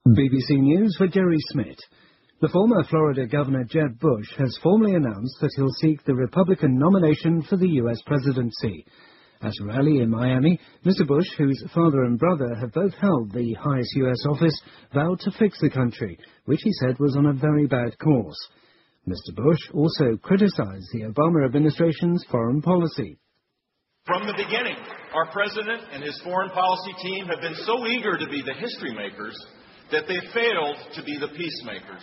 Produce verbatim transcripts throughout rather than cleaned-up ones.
B B C News for Jerry Smith. The former Florida Governor Jeb Bush has formally announced that he'll seek the Republican nomination for the U S presidency. At a rally in Miami, Mister Bush, whose father and brother have both held the highest U S office, vowed to fix the country, which he said was on a very bad course. Mister Bush also criticized the Obama administration's foreign policy. From the beginning, our president and his foreign policy team have been so eager to be the history makers that they failed to be the peacemakers.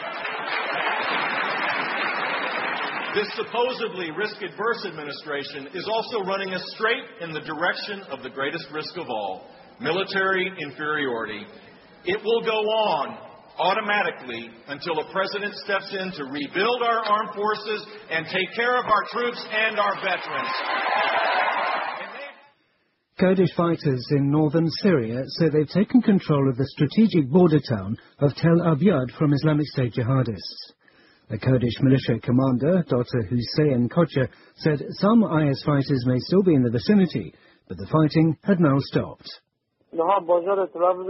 This supposedly risk-adverse administration is also running us straight in the direction of the greatest risk of all, military inferiority. It will go on automatically until a president steps in to rebuild our armed forces and take care of our troops and our veterans. Kurdish fighters in northern Syria say they've taken control of the strategic border town of Tel Abyad from Islamic State jihadists. A Kurdish militia commander, Doctor Hussein Kocher, said some I S fighters may still be in the vicinity, but the fighting had now stopped. The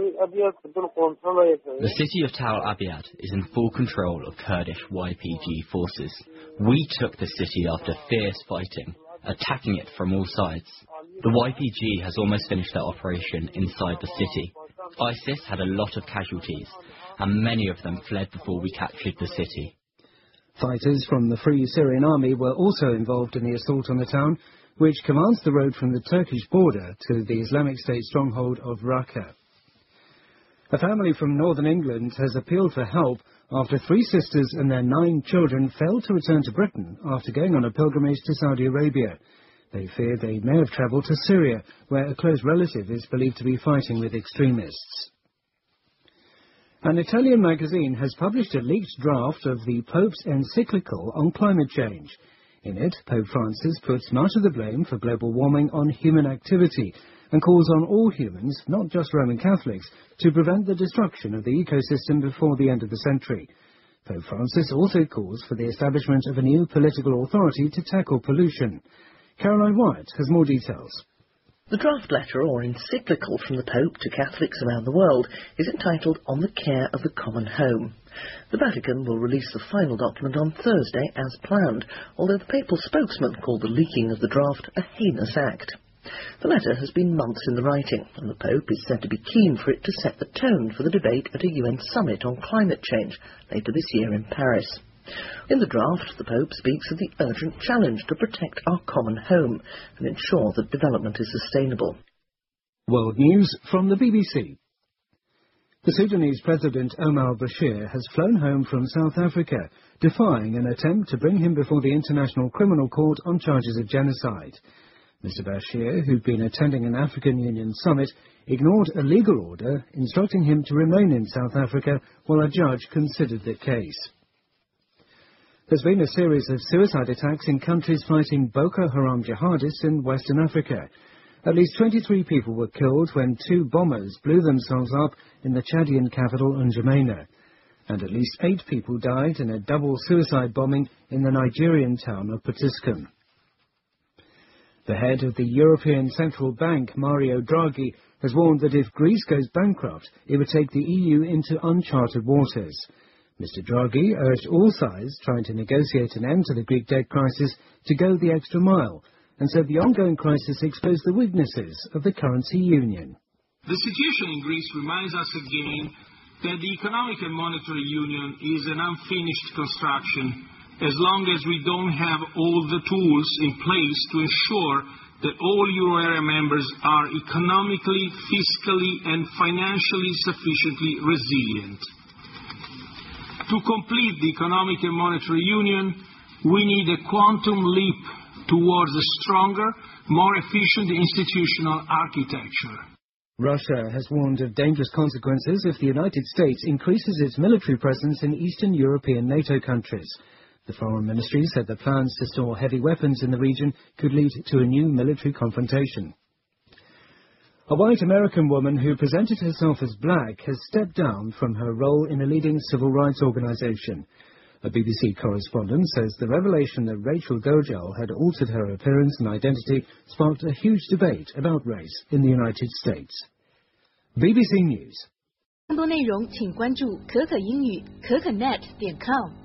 city of Tel Abyad is in full control of Kurdish Y P G forces. We took the city after fierce fighting, attacking it from all sides. The Y P G has almost finished their operation inside the city. ISIS had a lot of casualties, and many of them fled before we captured the city. Fighters from the Free Syrian Army were also involved in the assault on the town, which commands the road from the Turkish border to the Islamic State stronghold of Raqqa. A family from northern England has appealed for help after three sisters and their nine children failed to return to Britain after going on a pilgrimage to Saudi Arabia. They fear they may have travelled to Syria, where a close relative is believed to be fighting with extremists. An Italian magazine has published a leaked draft of the Pope's encyclical on climate change. In it, Pope Francis puts much of the blame for global warming on human activity and calls on all humans, not just Roman Catholics, to prevent the destruction of the ecosystem before the end of the century. Pope Francis also calls for the establishment of a new political authority to tackle pollution. Caroline Wyatt has more details. The draft letter, or encyclical, from the Pope to Catholics around the world is entitled On the Care of the Common Home. The Vatican will release the final document on Thursday as planned, although the papal spokesman called the leaking of the draft a heinous act. The letter has been months in the writing, and the Pope is said to be keen for it to set the tone for the debate at a U N summit on climate change later this year in Paris. In the draft, the Pope speaks of the urgent challenge to protect our common home and ensure that development is sustainable. World News from the B B C. The Sudanese President Omar al-Bashir has flown home from South Africa, defying an attempt to bring him before the International Criminal Court on charges of genocide. Mister Bashir, who'd been attending an African Union summit, ignored a legal order instructing him to remain in South Africa while a judge considered the case. There's been a series of suicide attacks in countries fighting Boko Haram jihadists in Western Africa. At least twenty-three people were killed when two bombers blew themselves up in the Chadian capital N'Djamena. And at least eight people died in a double suicide bombing in the Nigerian town of Potiskum. The head of the European Central Bank, Mario Draghi, has warned that if Greece goes bankrupt, it would take the E U into uncharted waters. Mister Draghi urged all sides trying to negotiate an end to the Greek debt crisis to go the extra mile, and said the ongoing crisis exposed the weaknesses of the currency union. The situation in Greece reminds us again that the economic and monetary union is an unfinished construction as long as we don't have all the tools in place to ensure that all euro area members are economically, fiscally and financially sufficiently resilient. To complete the economic and monetary union, we need a quantum leap towards a stronger, more efficient institutional architecture. Russia has warned of dangerous consequences if the United States increases its military presence in Eastern European NATO countries. The Foreign Ministry said the plans to store heavy weapons in the region could lead to a new military confrontation. A white American woman who presented herself as black has stepped down from her role in a leading civil rights organization. A B B C correspondent says the revelation that Rachel Dolezal had altered her appearance and identity sparked a huge debate about race in the United States. B B C News. 更多内容请关注可可英语可可 net 点 com。